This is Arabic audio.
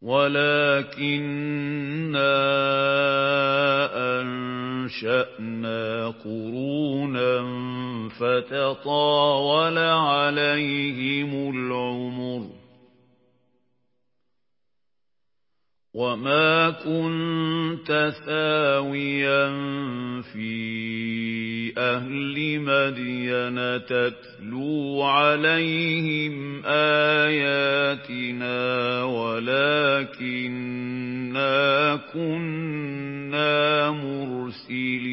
وَلَٰكِنَّا أَنشَأْنَا قُرُونًا فَتَطَاوَلَ عَلَيْهِمُ الْعُمُرُ ۚ وَمَا كُنتَ ثَاوِيًا فِي أَهْلِ مَدْيَنَ تَتْلُو عَلَيْهِمْ آيَاتِنَا وَلَٰكِنَّا كُنَّا مُرْسِلِينَ